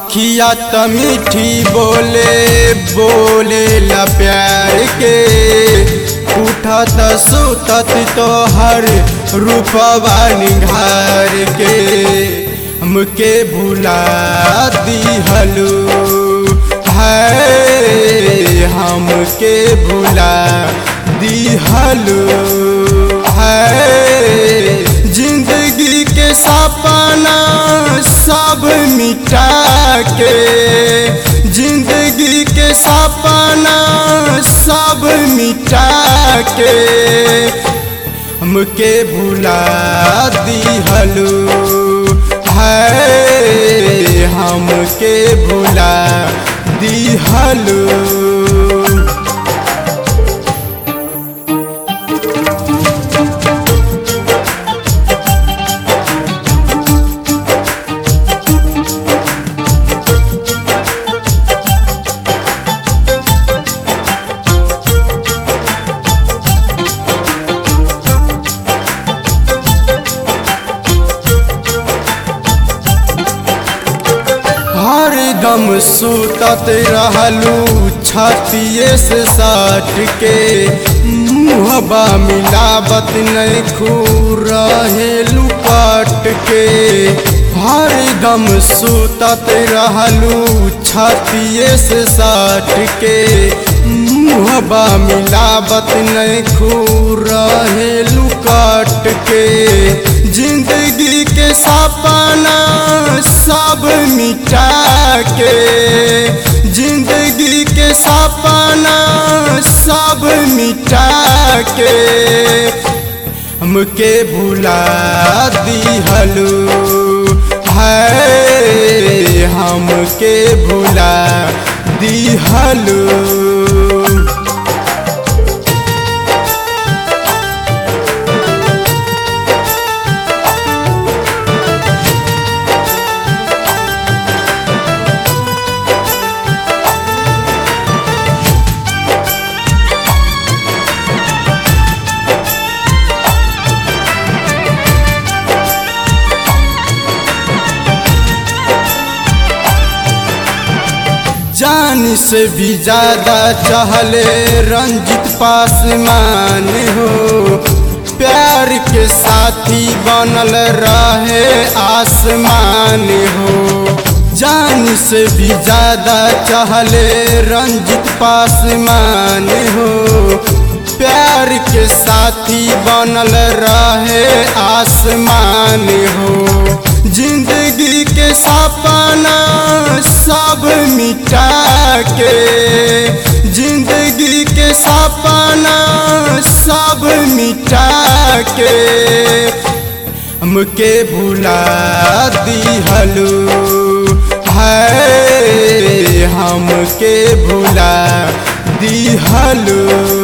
अखिया त मीठी बोले बोले ला प्यार के उठत सुतत तोहर रूपवा निघार के हमके भुला दिहलू है हमके भुला दिहलू है जिंदगी के सपना सब मिटा के जिंदगी के सपना सब मिटा के हमके भुला दिहलू है हमके भुला दिहलू। हरदम सुतत रहलू छतिए से साट के मुहबा मिलावत नहीं खूर रहेलू काट के हरदम सुतत रहलू छतिए से साट के मुहबा मिलावत नहीं खूर रहेलू काट के जिंदगी के सपना सब मिटा के जिंदगी के सपना सब मिटा के हमके भुला दिहलू है हमके भुला दिहलू। जान से भी ज्यादा चाहले रंजित पासवान हो प्यार के साथी बनल रहे आसमान हो जान से भी ज्यादा चाहले रंजित पासवान हो प्यार के साथी बनल रहे आसमान हो जिंदगी के सपना सब मिटा के जिंदगी के सपना सब मिटा के हमके भुला दिहलू है हमके भुला दिहलू।